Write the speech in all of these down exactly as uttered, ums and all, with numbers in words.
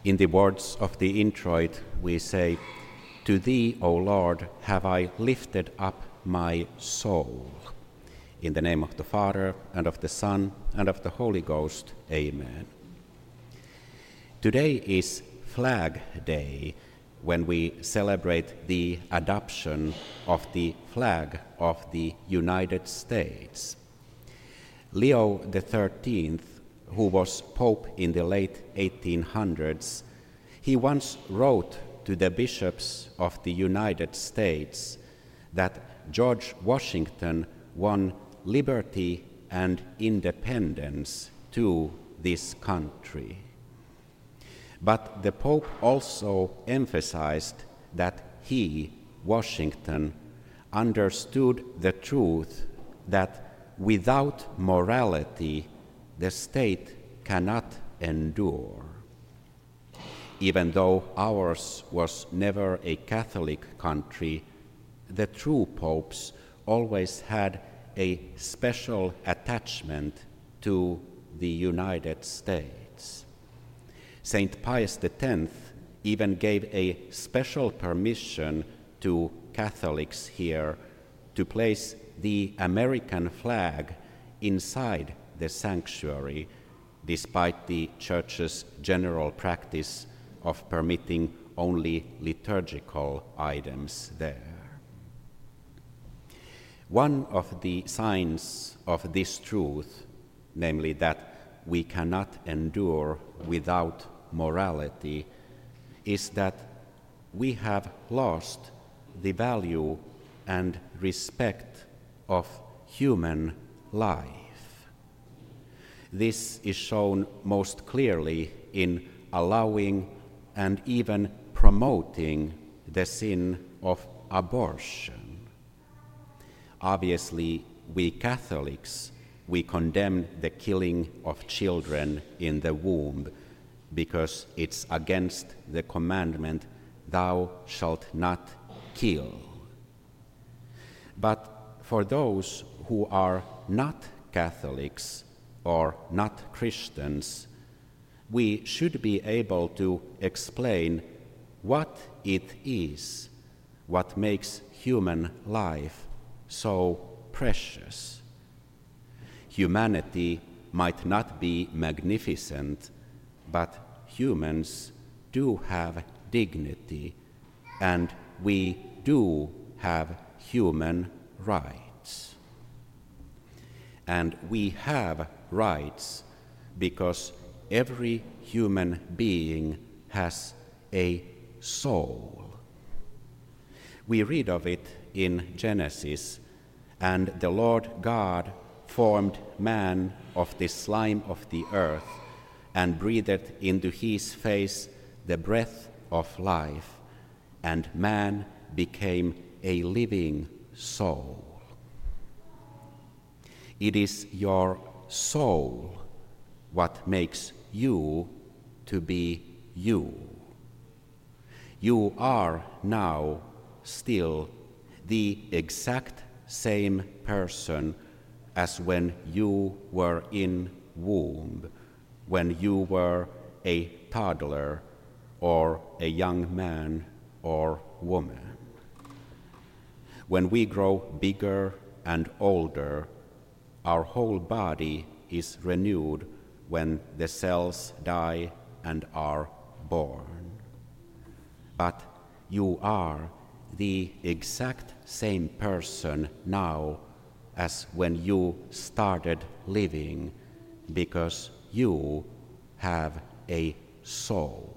In the words of the introit, we say, "To thee, O Lord, have I lifted up my soul." In the name of the Father, and of the Son, and of the Holy Ghost, amen. Today is Flag Day, when we celebrate the adoption of the flag of the United States. Leo the thirteenth, who was Pope in the late eighteen hundreds, he once wrote to the bishops of the United States that George Washington won liberty and independence to this country. But the Pope also emphasized that he, Washington, understood the truth that without morality, the state cannot endure. Even though ours was never a Catholic country, the true popes always had a special attachment to the United States. Saint Pius the tenth even gave a special permission to Catholics here to place the American flag inside the sanctuary, despite the Church's general practice of permitting only liturgical items there. One of the signs of this truth, namely that we cannot endure without morality, is that we have lost the value and respect of human life. This is shown most clearly in allowing and even promoting the sin of abortion. Obviously, we Catholics, we condemn the killing of children in the womb because it's against the commandment, "Thou shalt not kill." But for those who are not Catholics or not Christians, we should be able to explain what it is, what makes human life so precious. Humanity might not be magnificent, but humans do have dignity, and we do have human rights. And we have rights because every human being has a soul. We read of it in Genesis, "And the Lord God formed man of the slime of the earth, and breathed into his face the breath of life, and man became a living soul." It is your soul what makes you to be you. You are now still the exact same person as when you were in womb, when you were a toddler or a young man or woman. When we grow bigger and older, our whole body is renewed when the cells die and are born. But you are the exact same person now as when you started living, because you have a soul.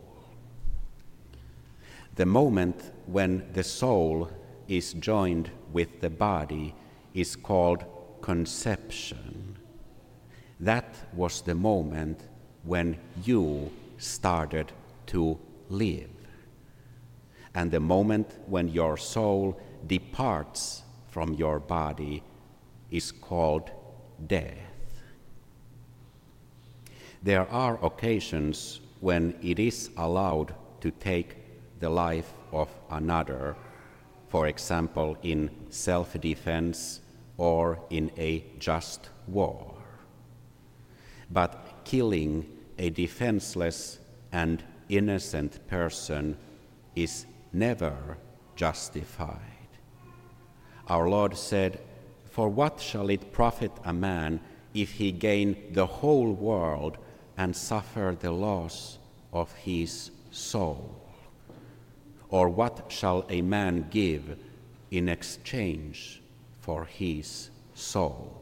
The moment when the soul is joined with the body is called conception. That was the moment when you started to live. And the moment when your soul departs from your body is called death. There are occasions when it is allowed to take the life of another, for example, in self-defense or in a just war. But killing a defenseless and innocent person is never justified. Our Lord said, "For what shall it profit a man if he gain the whole world and suffer the loss of his soul? Or what shall a man give in exchange for his soul?"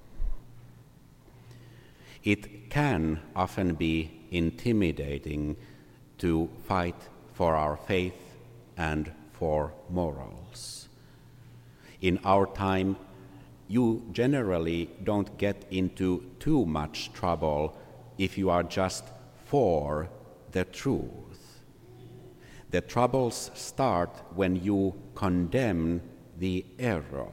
It can often be intimidating to fight for our faith and for morals. In our time, you generally don't get into too much trouble if you are just for the truth. The troubles start when you condemn the error.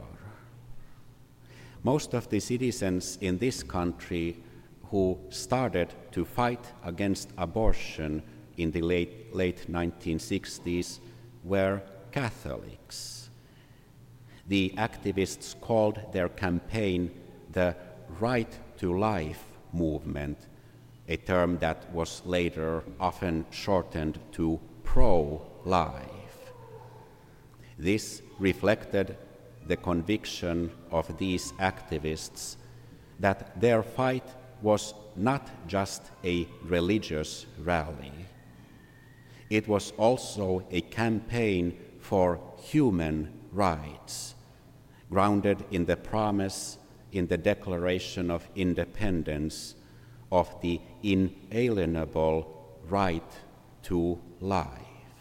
Most of the citizens in this country who started to fight against abortion in the late, late nineteen sixties were Catholics. The activists called their campaign the Right to Life movement, a term that was later often shortened to pro-life. This reflected the conviction of these activists that their fight was not just a religious rally. It was also a campaign for human rights, grounded in the promise in the Declaration of Independence of the inalienable right to life.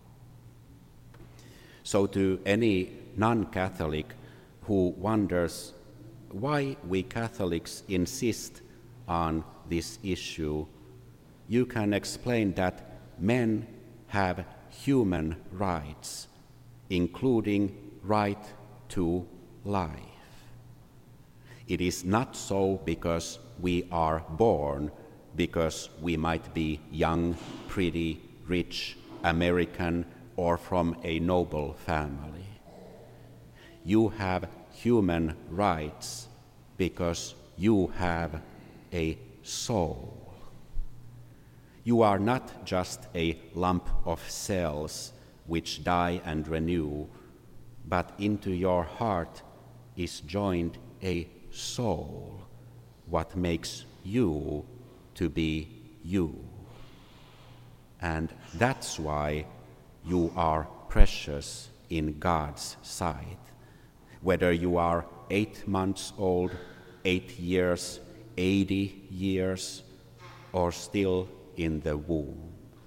So to any non-Catholic who wonders why we Catholics insist on this issue, you can explain that men have human rights, including right to life. It is not so because we are born, because we might be young, pretty, rich, American, or from a noble family. You have human rights because you have a soul. You are not just a lump of cells which die and renew, but into your heart is joined a soul, what makes you to be you. And that's why you are precious in God's sight, whether you are eight months old, eight years, eighty years, or still in the womb.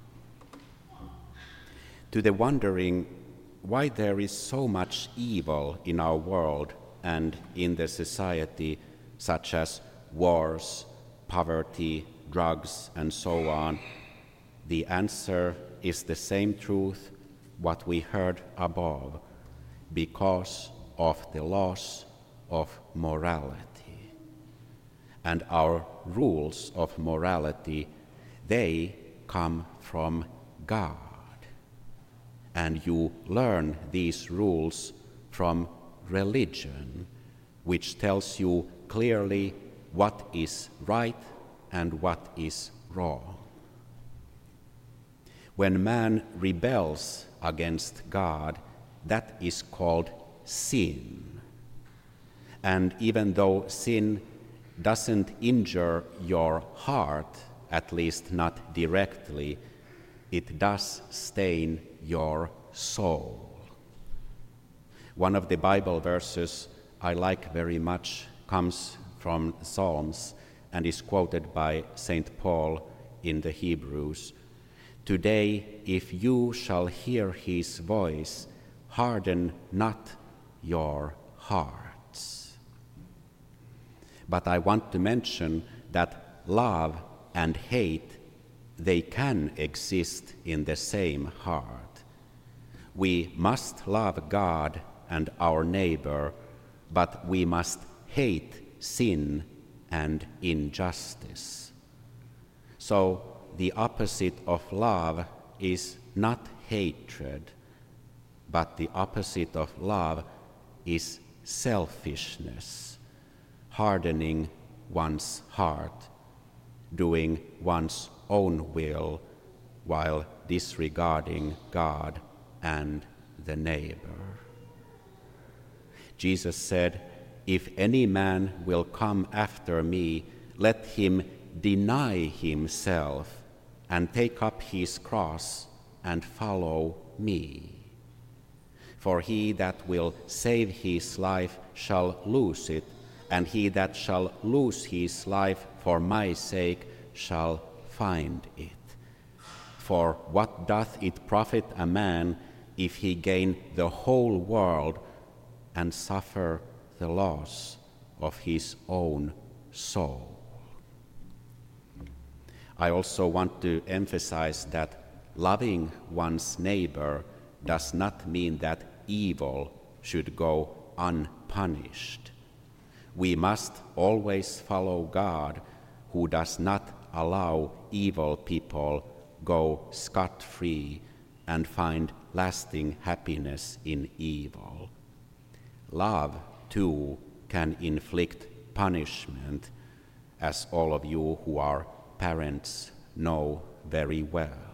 To the wondering why there is so much evil in our world and in the society, such as wars, poverty, drugs, and so on, the answer is the same truth, what we heard above, because of the loss of morality. And our rules of morality, they come from God. And you learn these rules from religion, which tells you clearly what is right and what is wrong. When man rebels against God, that is called sin. And even though sin doesn't injure your heart, at least not directly, it does stain your soul. One of the Bible verses I like very much comes from Psalms and is quoted by Saint Paul in the Hebrews. "Today, if you shall hear his voice, harden not your hearts." But I want to mention that love and hate, they can exist in the same heart. We must love God and our neighbor, but we must hate sin and injustice. So the opposite of love is not hatred, but the opposite of love is selfishness, hardening one's heart, doing one's own will, while disregarding God and the neighbor. Jesus said, "If any man will come after me, let him deny himself and take up his cross and follow me. For he that will save his life shall lose it, and he that shall lose his life for my sake shall find it. For what doth it profit a man if he gain the whole world and suffer the loss of his own soul?" I also want to emphasize that loving one's neighbor does not mean that evil should go unpunished. We must always follow God, who does not allow evil people go scot-free and find lasting happiness in evil. Love, too, can inflict punishment, as all of you who are parents know very well.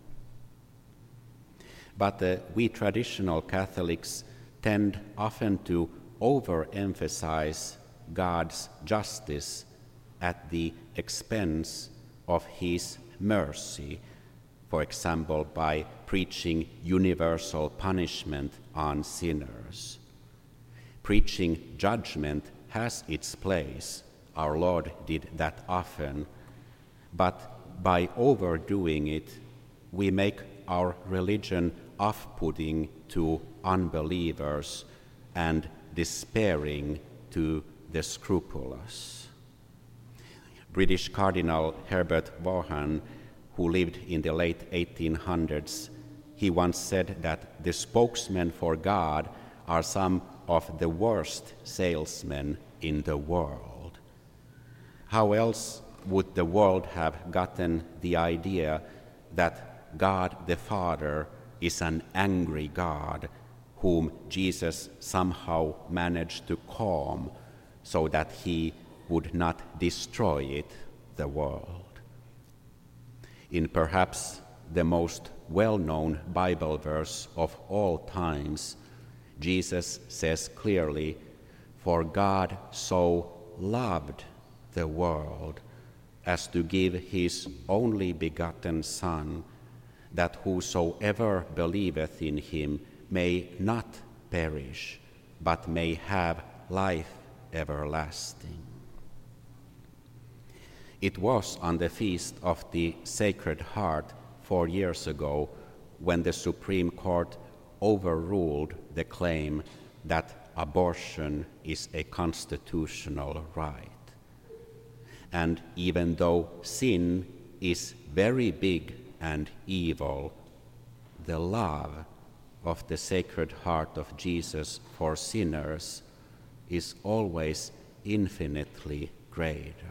But uh, we traditional Catholics tend often to overemphasize God's justice at the expense of his mercy, for example, by preaching universal punishment on sinners. Preaching judgment has its place. Our Lord did that often. But by overdoing it, we make our religion off-putting to unbelievers and despairing to the scrupulous. British Cardinal Herbert Vaughan, who lived in the late eighteen hundreds, he once said that the spokesmen for God are some of the worst salesmen in the world. How else would the world have gotten the idea that God the Father is an angry God whom Jesus somehow managed to calm so that he would not destroy it, the world? In perhaps the most well-known Bible verse of all times, Jesus says clearly, "For God so loved the world as to give his only begotten Son, that whosoever believeth in him may not perish, but may have life everlasting." It was on the Feast of the Sacred Heart four years ago when the Supreme Court overruled the claim that abortion is a constitutional right. And even though sin is very big and evil, the love of the Sacred Heart of Jesus for sinners is always infinitely greater.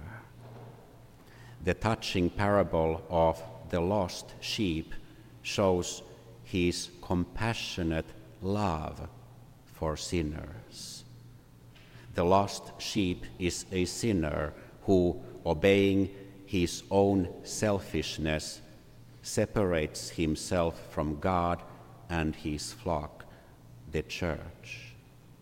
The touching parable of the lost sheep shows his compassionate love for sinners. The lost sheep is a sinner who, obeying his own selfishness, separates himself from God and his flock, the church.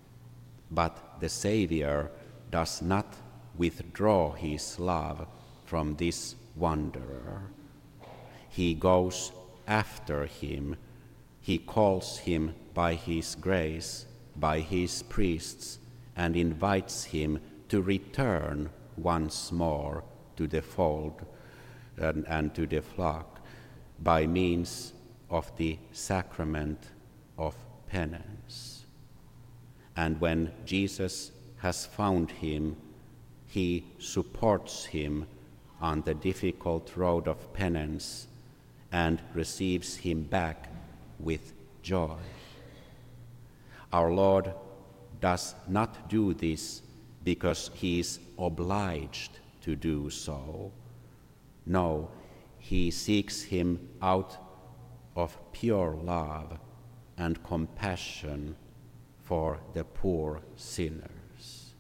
But the Savior does not withdraw his love from this wanderer. He goes after him. He calls him by his grace, by his priests, and invites him to return once more to the fold and, and to the flock by means of the sacrament of penance. And when Jesus has found him, he supports him on the difficult road of penance and receives him back with joy. Our Lord does not do this because he is obliged to do so. No, he seeks him out of pure love and compassion for the poor sinners.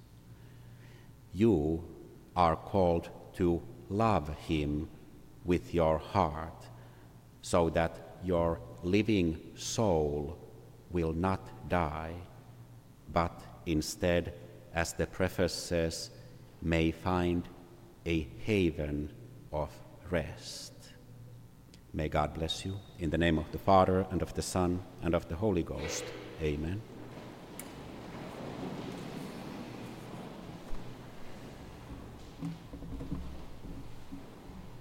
You are called to love him with your heart so that your living soul will not die, but instead, as the preface says, may find a haven of rest. May God bless you. In the name of the Father, and of the Son, and of the Holy Ghost. Amen.